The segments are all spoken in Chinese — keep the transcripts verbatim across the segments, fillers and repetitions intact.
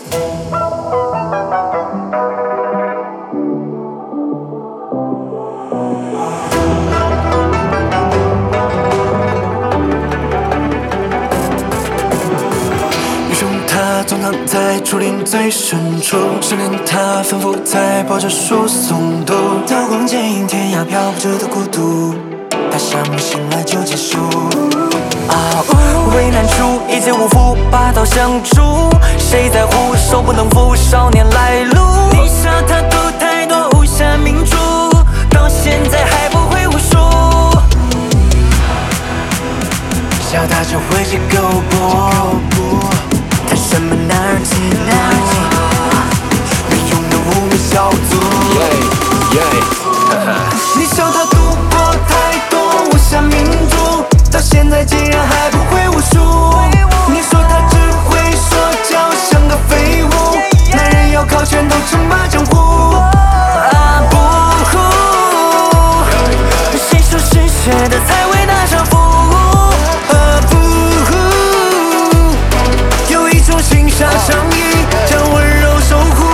总藏在竹林最深处，十年他吩咐在抱着树诵读，刀光剑影天涯漂泊着的孤独，他想醒来就结束。啊呜，为难处一介无福，拔刀相助，谁在乎手不能负少年来路？你杀他赌太多，无暇明珠，到现在还不会武术，笑他就会结勾搏。谈什么男儿气，没用的无名小卒。你笑他赌博太多，无暇明珠，到现在竟然还不会武术。你说他只会说教，像个废物。男人要靠拳头称霸江湖。啊不，谁说嗜血的才伟大丈夫？心下仗义，将温柔守护。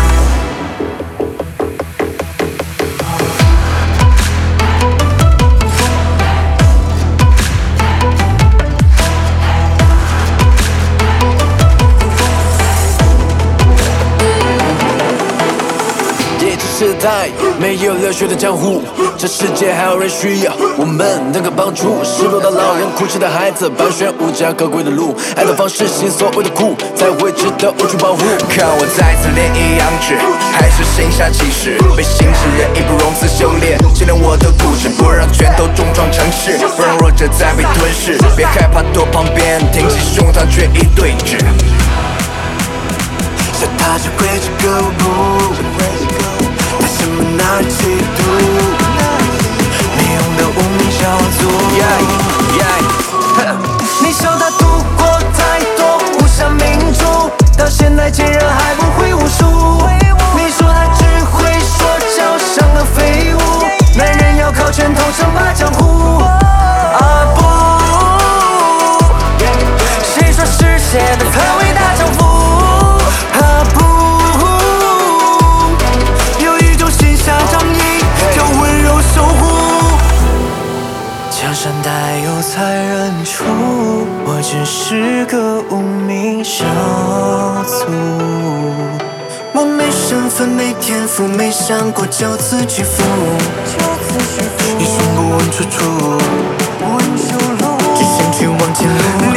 业绩时代，没有流血的江湖，这世界还有人需要我们能够帮助。失落的老人，哭泣的孩子，搬选无价可贵的路，爱的方式，心所谓的苦，才会值得无处保护。看我再次练一阳指，还是心下气势，被心之人义不容辞修炼，修炼我的固执，不让拳头重创城市，不让弱者再被吞噬。别害怕躲旁边，挺起胸膛决一对峙。笑他只会是个无辜，谈什么男儿气度，没用的无名小卒。你笑他赌过太多，无暇明珠，到现在竟然还不会武术。你说他只会说教，像个废物。男人要靠拳头称霸江湖。啊不，谁说嗜血的才伟大丈夫？啊不，有一种心下仗义，叫温柔守护。江山代有才人出，我只是个无名小卒。我没身份，没天赋，没想过就此屈服，一生不问出处，只想去往前路。